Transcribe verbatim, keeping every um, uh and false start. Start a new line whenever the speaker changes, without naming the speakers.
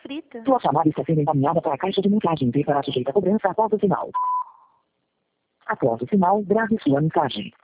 escrita.
Sua chamada está sendo encaminhada para a caixa de mensagens e será sujeita a cobrança após o sinal. Após o sinal, grave sua mensagem.